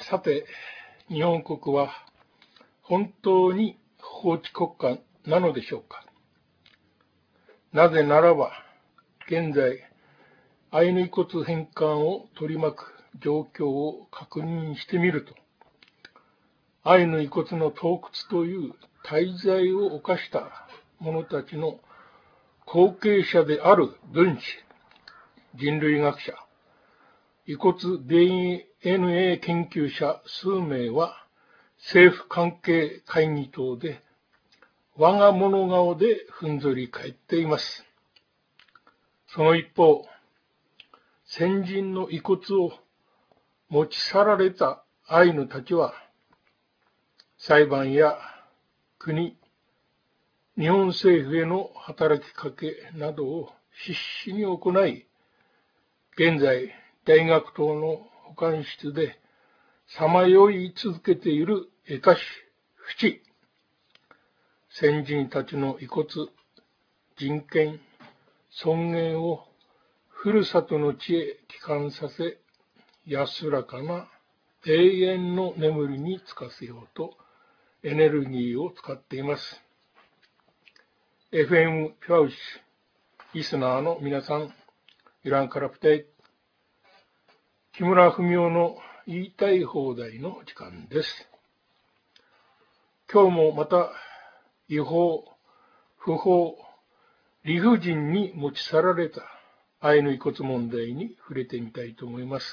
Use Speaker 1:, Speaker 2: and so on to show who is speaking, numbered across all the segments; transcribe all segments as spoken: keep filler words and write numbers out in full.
Speaker 1: さて、日本国は本当に法治国家なのでしょうか。なぜならば、現在、アイヌ遺骨返還を取り巻く状況を確認してみると、アイヌ遺骨の盗掘という大罪を犯した者たちの後継者である分子、人類学者、遺骨 ディーエヌエー 研究者数名は政府関係会議等で我が物顔でふんぞり返っています。その一方、先人の遺骨を持ち去られたアイヌたちは、裁判や国、日本政府への働きかけなどを必死に行い、現在、大学等の保管室でさまよい続けている絵歌師、不知、先人たちの遺骨、人権、尊厳をふるさとの地へ帰還させ、安らかな永遠の眠りにつかせようとエネルギーを使っています。エフエム ピュアウシ、リスナーの皆さん、イランからプテイ、木村文夫の言いたい放題の時間です。今日もまた違法、不法、理不尽に持ち去られたアイヌ遺骨問題に触れてみたいと思います。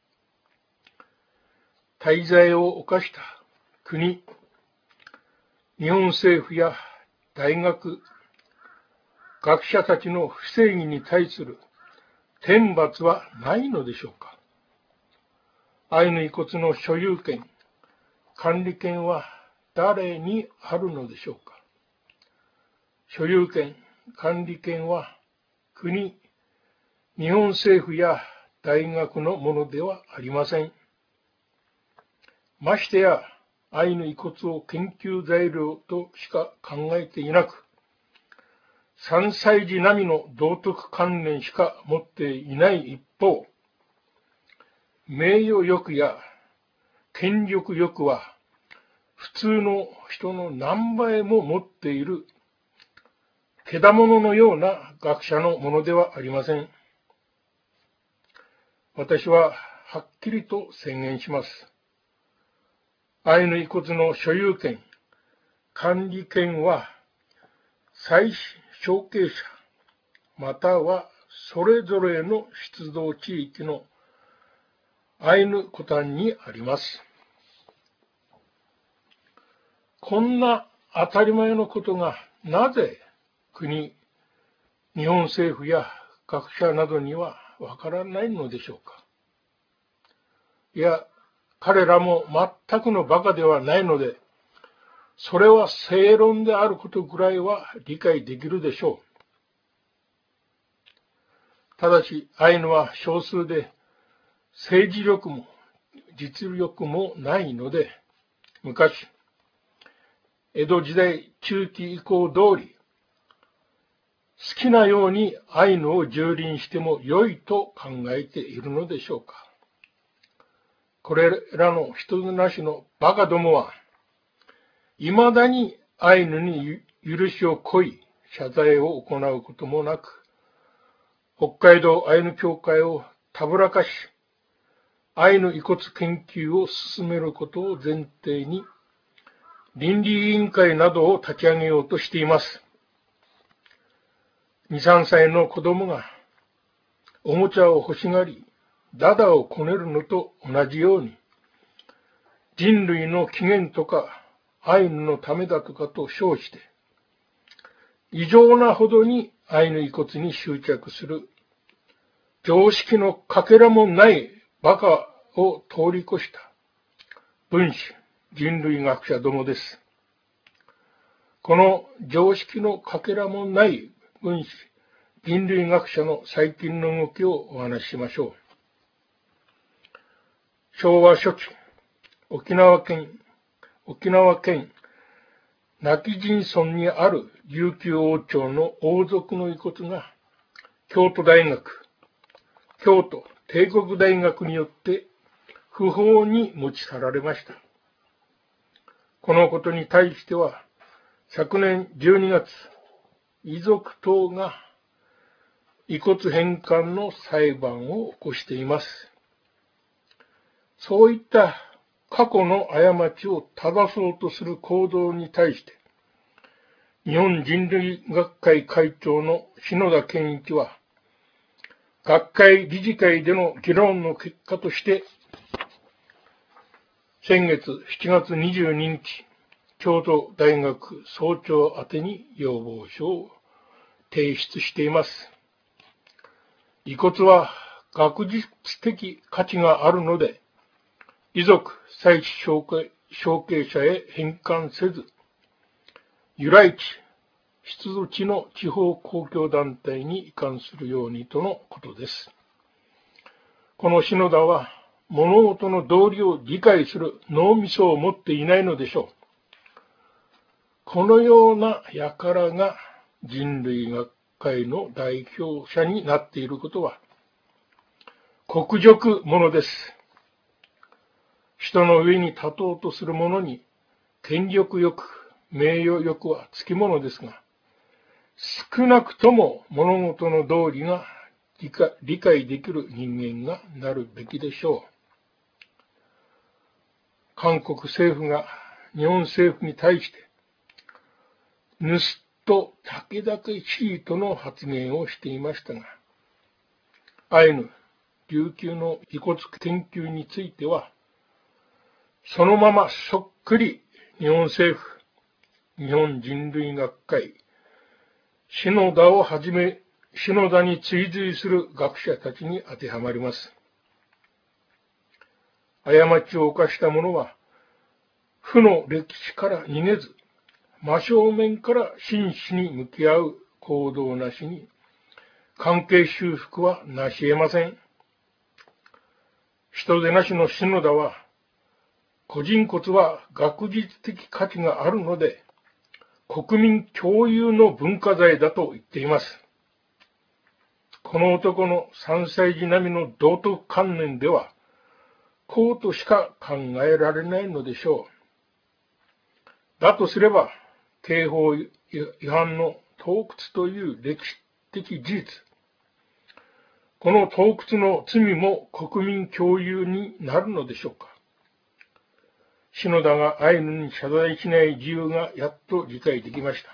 Speaker 1: 大罪を犯した国、日本政府や大学、学者たちの不正義に対する天罰はないのでしょうか。アイヌ遺骨の所有権、管理権は誰にあるのでしょうか。所有権、管理権は国、日本政府や大学のものではありません。ましてや、アイヌ遺骨を研究材料としか考えていなく、三歳児並みの道徳観念しか持っていない一方、名誉欲や権力欲は普通の人の何倍も持っているけだもののような学者のものではありません。私ははっきりと宣言します。アイヌ遺骨の所有権、管理権は祭祀承継者、またはそれぞれの出動地域のアイヌコタンにあります。こんな当たり前のことがなぜ国、日本政府や学者などにはわからないのでしょうか。いや、彼らも全くの馬鹿ではないので、それは正論であることぐらいは理解できるでしょう。ただし、アイヌは少数で、政治力も実力もないので、昔、江戸時代中期以降通り、好きなようにアイヌを蹂躙しても良いと考えているのでしょうか。これらの人なしのバカどもは、未だにアイヌに許しを請い、謝罪を行うこともなく、北海道アイヌ協会をたぶらかし、アイヌ遺骨研究を進めることを前提に、倫理委員会などを立ち上げようとしています。に、さんさいの子供がおもちゃを欲しがり、ダダをこねるのと同じように、人類の起源とかアイヌのためだとかと称して、異常なほどにアイヌ遺骨に執着する、常識のかけらもないバカを通り越した分子、人類学者どもです。この常識のかけらもない分子、人類学者の最近の動きをお話ししましょう。昭和初期、沖縄県、沖縄県今帰仁村にある琉球王朝の王族の遺骨が、京都大学、京都帝国大学によって不法に持ち去られました。このことに対しては、昨年じゅうにがつ、遺族等が遺骨返還の裁判を起こしています。そういった過去の過ちを正そうとする行動に対して、日本人類学会会長の篠田健一は、学会理事会での議論の結果として、先月しちがつにじゅうににち、京都大学総長宛てに要望書を提出しています。遺骨は学術的価値があるので、遺族、祭祀承継者へ返還せず、由来地、出土地の地方公共団体に移管するようにとのことです。この篠田は物事の道理を理解する脳みそを持っていないのでしょう。このような輩が人類学会の代表者になっていることは、国辱ものです。人の上に立とうとする者に、権力欲、名誉欲はつきものですが、少なくとも物事の道理が理解、理解できる人間がなるべきでしょう。韓国政府が日本政府に対して、盗人武田シートの発言をしていましたが、アイヌ、琉球の遺骨研究については、そのままそっくり日本政府、日本人類学会、篠田をはじめ、篠田に追随する学者たちに当てはまります。過ちを犯した者は、負の歴史から逃げず、真正面から真摯に向き合う行動なしに、関係修復はなし得ません。人手なしの篠田は、個人骨は学術的価値があるので、国民共有の文化財だと言っています。この男の三歳児並みの道徳観念では、こうとしか考えられないのでしょう。だとすれば、刑法違反の盗掘という歴史的事実、この盗掘の罪も国民共有になるのでしょうか。篠田がアイヌに謝罪しない理由がやっと理解できました。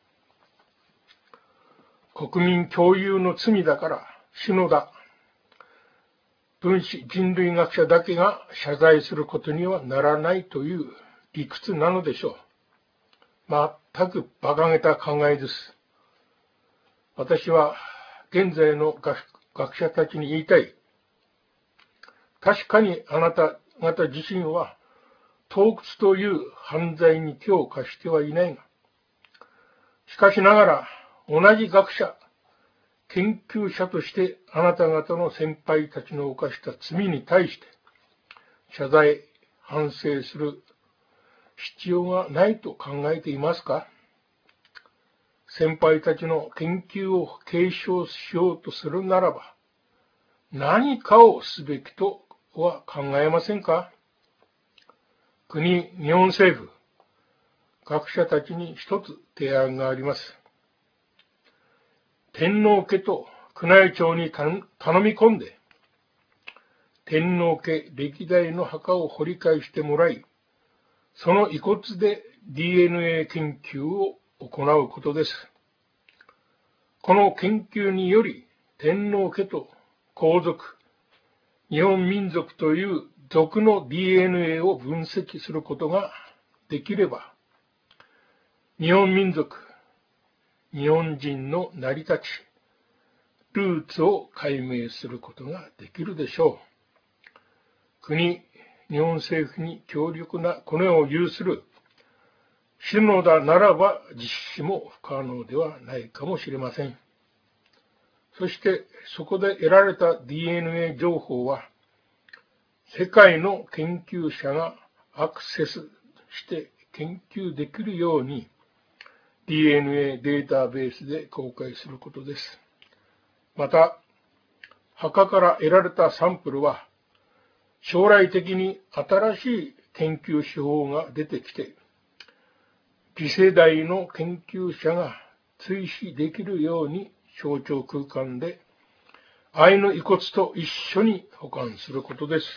Speaker 1: 国民共有の罪だから、篠田、分子人類学者だけが謝罪することにはならないという理屈なのでしょう。全く馬鹿げた考えです。私は現在の学者たちに言いたい。確かにあなた方自身は盗掘という犯罪に手を貸してはいないが、しかしながら同じ学者、研究者としてあなた方の先輩たちの犯した罪に対して謝罪、反省する必要がないと考えていますか？先輩たちの研究を継承しようとするならば、何かをすべきとは考えませんか？国、日本政府、学者たちに一つ提案があります。天皇家と宮内庁に頼み込んで、天皇家歴代の墓を掘り返してもらい、その遺骨で ディーエヌエー 研究を行うことです。この研究により、天皇家と皇族、日本民族という族の ディーエヌエー を分析することができれば、日本民族、日本人の成り立ち、ルーツを解明することができるでしょう。国、日本政府に強力なコネを有する篠田ならば実施も不可能ではないかもしれません。そしてそこで得られた ディーエヌエー 情報は、世界の研究者がアクセスして研究できるように ディーエヌエー データベースで公開することです。また、墓から得られたサンプルは、 将来的に新しい研究手法が出てきて、次世代の研究者が追試できるように象徴空間でアイヌ遺骨と一緒に保管することです。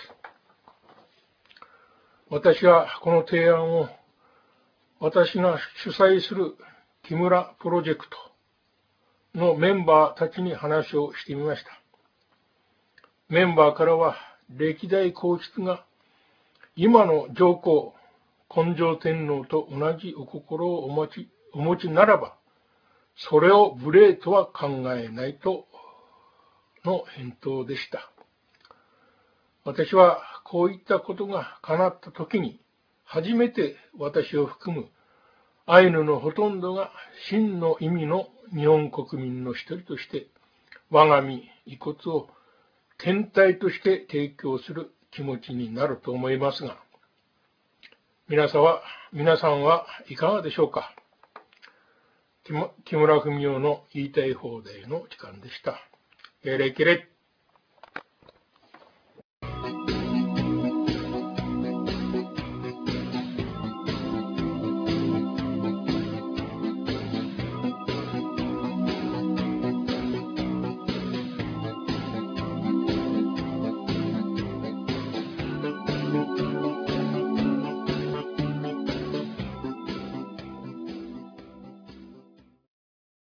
Speaker 1: 私はこの提案を私が主催する木村プロジェクトのメンバーたちに話をしてみました。メンバーからは歴代皇室が今の上皇、根性天皇と同じお心をお持ち、お持ちならば、それを無礼とは考えないとの返答でした。私はこういったことが叶ったときに、初めて私を含むアイヌのほとんどが真の意味の日本国民の一人として、我が身、遺骨を検体として提供する気持ちになると思いますが、皆さんは、皆さんはいかがでしょうか。木村文夫の言いたい放題の時間でした。エレキレッ